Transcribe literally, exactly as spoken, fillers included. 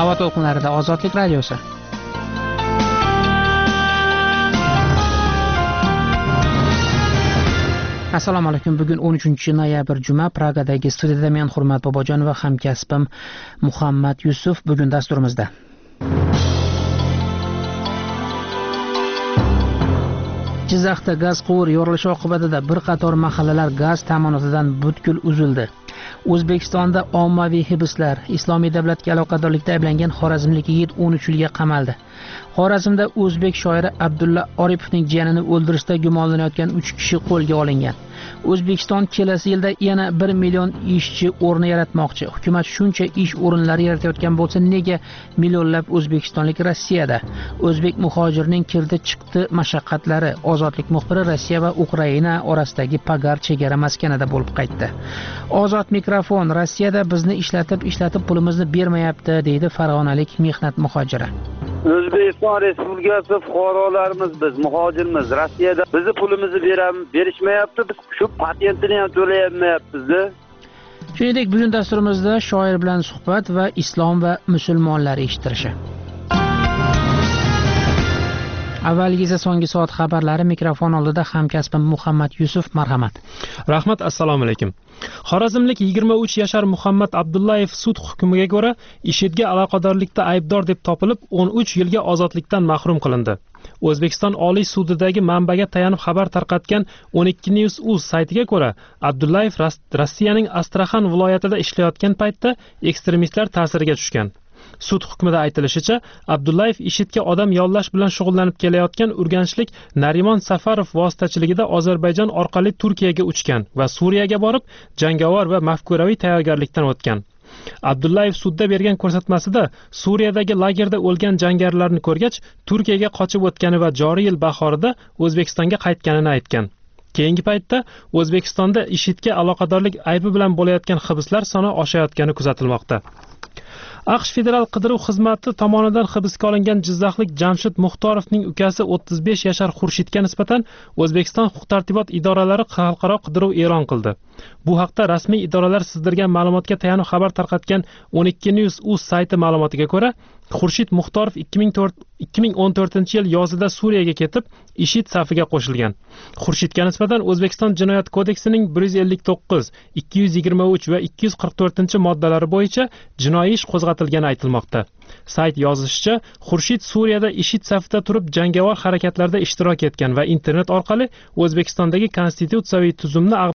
Havo to'lqinlarida Ozodlik radiosi. Assalomu alaykum. Bugun o'n uchinchi noyabr juma. Pragadagi studiyada men Hurmat Bobojon va hamkasbim Muhammad Yusuf bugun dasturimizda. Jizzaxda gaz quvur yorilishi oqibatida bir qator mahallalar gaz ta'minotidan butkul uzildi. O'zbekistonda ommaviy hibslar. Islomiy davlatga aloqadorlikda ayblangan xorazmlik yigit o'n uch yilga qamaldi. Xorazmda o'zbek shoiri Abdulla Oripovning jiyanini o'ldirishda gumonlanayotgan uch kishi qo'lga olingan. O'zbekiston kelasi yilda yana bir million ishchi o'rni yaratmoqchi. Hukumat shuncha ish o'rinlari yaratayotgan bo'lsa, nega millionlab o'zbekistonlik Rossiyada? O'zbek muhojirning kirdi chiqdi mashaqqatlari. Ozodlik muxbiri Rossiya va Ukraina orasidagi Pagar chegara maskanida bo'lib qaytdi. Ozod mikrofon. Rossiyada bizni ishlatib ishlatib pulimizni bermayapti, deydi farg'onalik mehnat muhojiri. O'zbekiston Respublikasi fuqarolarimiz, biz muhojirmiz. Rossiyada bizni pulimizni beramiz, berishmayapti. Biz shu patentini ham to'layapmiz-da. Shuningdek, bugun dasturimizda shoir bilan suhbat va islom va musulmonlar eshittirishi. Avvalgi esa so'nggi soat xabarlari. Mikrofon oldida hamkasbim Muhammad Yusuf, marhamat. Rahmat, assalomu alaykum. Xorazmlik yigirma uch yashar Muhammad Abdullayev sud hukmiga ko'ra IShIDga aloqadorlikda aybdor deb topilib o'n uch yilga ozodlikdan mahrum qilindi. O'zbekiston Oliy sudidagi manbaga tayanib xabar tarqatgan o'n ikki news uz saytiga ko'ra, Abdullayev Rossiyaning Astraxan viloyatida ishlayotgan paytda ekstremistlar ta'siriga tushgan. Sud hukmida aytilishicha, Abdullayev IShIDga odam yollash bilan shug'ullanib kelayotgan urganchlik Narimon Safarov vositachiligida Ozarbayjon orqali Turkiyaga uchgan va Suriyaga borib, jangovar va mafkuraviy tayyorgarlikdan o'tgan. Abdullayev sudda bergan ko'rsatmasida Suriyadagi lagerda o'lgan jangarilarni ko'rgach, Turkiyaga qochib o'tgani va joriy yil bahorida O'zbekistonga qaytganini aytgan. Keyingi paytda O'zbekistonda IShIDga aloqadorlik aybi bilan bo'layotgan hibslar soni oshayotgani kuzatilmoqda. AQSh Federal qidiruv xizmati tomonidan hibsga olingan jizzaxlik Jamshid Muxtorovning ukasi o'ttiz besh yashar Xurshidga nisbatan O'zbekiston huquq-tartibot idoralari xalqaro qidiruv e'lon qildi. Bu haqda rasmiy idoralar sizdirgan ma'lumotga tayanib xabar tarqatgan o'n ikki news uz sayti ma'lumotiga ko'ra, Xurshid Muxtorov ikki ming o'n to'rtinchi yil yozida Suriyaga ketib, IShID safiga qo'shilgan. Xurshidga nisbatan O'zbekiston Jinoyat kodeksining bir yuz ellik to'qqiz, ikki yuz yigirma uch va ikki yuz qirq to'rtinchi moddalari bo'yicha jinoiy ish qo'zg'atilgani aytilmoqda. Sayt yozishicha, Xurshid Suriyada IShID safida turib jangovar harakatlarda ishtirok etgan va internet orqali O'zbekistondagi konstitutsiyaviy tuzumni